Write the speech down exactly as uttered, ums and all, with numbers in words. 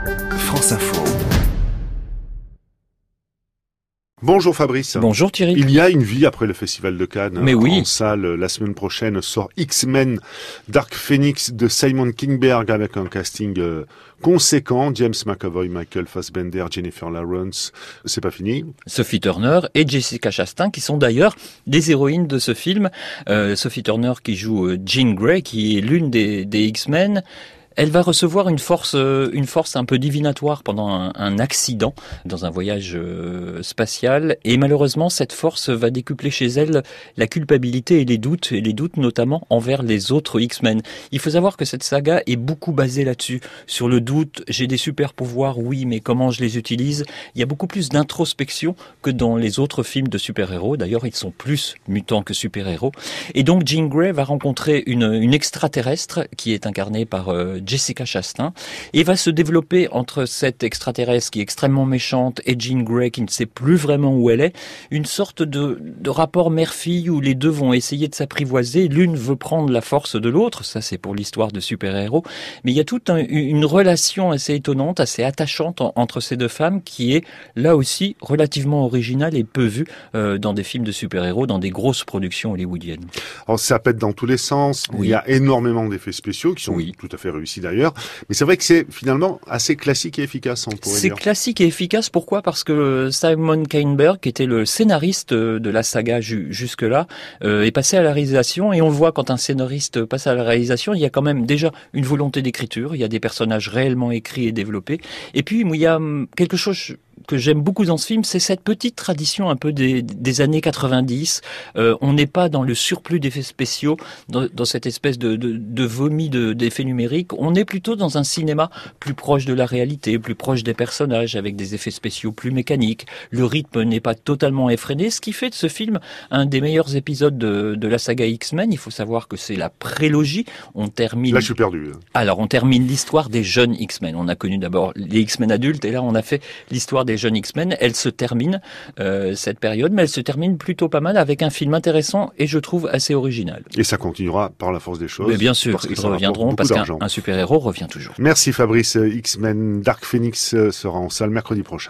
France Info. Bonjour Fabrice. Bonjour Thierry. Il y a une vie après le Festival de Cannes. Mais oui. En salle, la semaine prochaine sort X-Men Dark Phoenix de Simon Kinberg avec un casting euh, conséquent. James McAvoy, Michael Fassbender, Jennifer Lawrence. C'est pas fini. Sophie Turner et Jessica Chastain qui sont d'ailleurs des héroïnes de ce film. Euh, Sophie Turner qui joue euh, Jean Grey, qui est l'une des, des X-Men. Elle va recevoir une force, une force un peu divinatoire pendant un, un accident dans un voyage euh, spatial. Et malheureusement, cette force va décupler chez elle la culpabilité et les doutes, et les doutes notamment envers les autres X-Men. Il faut savoir que cette saga est beaucoup basée là-dessus, sur le doute. J'ai des super pouvoirs, oui, mais comment je les utilise? Il y a beaucoup plus d'introspection que dans les autres films de super-héros. D'ailleurs, ils sont plus mutants que super-héros. Et donc, Jean Grey va rencontrer une, une extraterrestre qui est incarnée par euh, Jessica Chastain, et va se développer entre cette extraterrestre qui est extrêmement méchante et Jean Grey qui ne sait plus vraiment où elle est, une sorte de, de rapport mère-fille où les deux vont essayer de s'apprivoiser. L'une veut prendre la force de l'autre, ça c'est pour l'histoire de super-héros, mais il y a toute un, une relation assez étonnante, assez attachante en, entre ces deux femmes qui est là aussi relativement originale et peu vue euh, dans des films de super-héros, dans des grosses productions hollywoodiennes. Alors ça pète dans tous les sens, oui. Il y a énormément d'effets spéciaux qui sont oui. tout à fait réussis d'ailleurs, mais c'est vrai que c'est finalement assez classique et efficace, on pourrait c'est dire. C'est classique et efficace, pourquoi ? Parce que Simon Kinberg, qui était le scénariste de la saga ju- jusque-là, euh, est passé à la réalisation, et on le voit quand un scénariste passe à la réalisation, il y a quand même déjà une volonté d'écriture, il y a des personnages réellement écrits et développés, et puis il y a quelque chose que j'aime beaucoup dans ce film, c'est cette petite tradition un peu des, des années quatre-vingt-dix. Euh, on n'est pas dans le surplus d'effets spéciaux, dans, dans cette espèce de, de, de vomi de, d'effets numériques. On est plutôt dans un cinéma plus proche de la réalité, plus proche des personnages, avec des effets spéciaux plus mécaniques. Le rythme n'est pas totalement effréné, ce qui fait de ce film un des meilleurs épisodes de, de la saga X-Men. Il faut savoir que c'est la prélogie. On termine... Là, je suis perdu. Alors, on termine l'histoire des jeunes X-Men. On a connu d'abord les X-Men adultes, et là, on a fait l'histoire des jeunes X-Men. Elle se termine, euh, cette période, mais elle se termine plutôt pas mal avec un film intéressant et je trouve assez original. Et ça continuera par la force des choses. Mais bien sûr, ils reviendront parce qu'un un super-héros revient toujours. Merci Fabrice. X-Men Dark Phoenix sera en salle mercredi prochain.